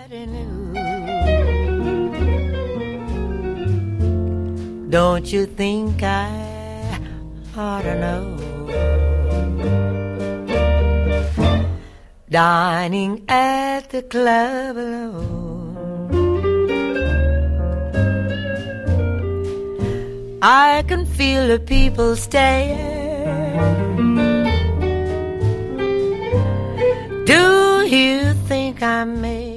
Don't you think I ought to know? Dining at the club alone, I can feel the people staying. Do you think I may